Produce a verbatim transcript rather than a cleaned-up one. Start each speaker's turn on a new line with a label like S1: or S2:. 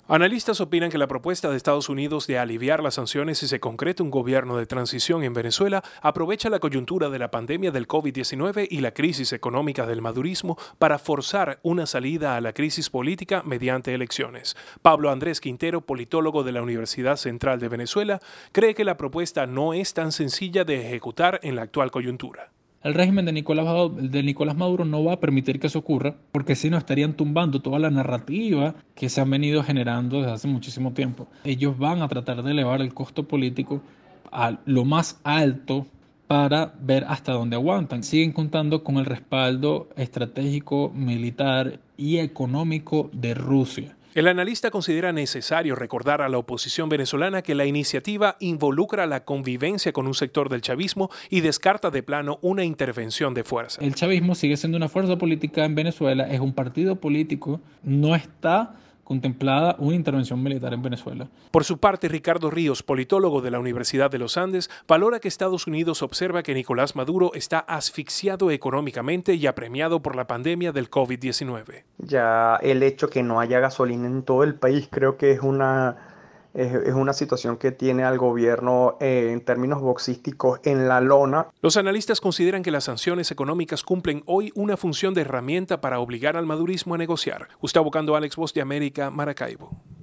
S1: Analistas opinan que la propuesta de Estados Unidos de aliviar las sanciones si se concreta un gobierno de transición en Venezuela aprovecha la coyuntura de la pandemia del COVID diecinueve y la crisis económica del madurismo para forzar una salida a la crisis política mediante elecciones. Pablo Andrés Quintero, politólogo de la Universidad Central de Venezuela, cree que la propuesta no es tan sencilla de ejecutar en la actual coyuntura.
S2: El régimen de Nicolás, de Nicolás Maduro no va a permitir que eso ocurra, porque si no estarían tumbando toda la narrativa que se han venido generando desde hace muchísimo tiempo. Ellos van a tratar de elevar el costo político a lo más alto para ver hasta dónde aguantan. Siguen contando con el respaldo estratégico, militar y económico de Rusia.
S1: El analista considera necesario recordar a la oposición venezolana que la iniciativa involucra la convivencia con un sector del chavismo y descarta de plano una intervención de fuerza.
S2: El chavismo sigue siendo una fuerza política en Venezuela, es un partido político, no está contemplada una intervención militar en Venezuela.
S1: Por su parte, Ricardo Ríos, politólogo de la Universidad de los Andes, valora que Estados Unidos observa que Nicolás Maduro está asfixiado económicamente y apremiado por la pandemia del COVID diecinueve.
S3: Ya el hecho que no haya gasolina en todo el país creo que es una, es, es una situación que tiene al gobierno eh, en términos boxísticos en la lona.
S1: Los analistas consideran que las sanciones económicas cumplen hoy una función de herramienta para obligar al madurismo a negociar. Gustavo Cando, Alex, Voz de América, Maracaibo.